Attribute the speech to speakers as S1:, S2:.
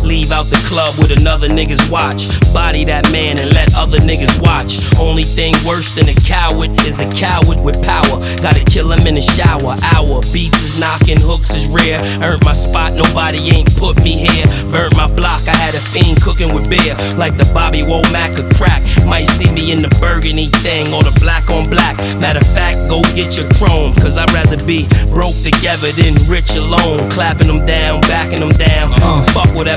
S1: Leave out the club with another nigga's watch. Body that man and let other niggas watch. Only thing worse than a coward is a coward with power. Gotta kill him in the shower. Hour beats is knocking, hooks is rare. Earned my spot, nobody ain't put me here. Burnt my block, I had a fiend cooking with beer. Like the Bobby Womack of crack. Might see me in the burgundy thing or the black on black. Matter of fact, go get your chrome, cause I'd rather be broke together than rich alone. Clapping them down, backing them down. Fuck whatever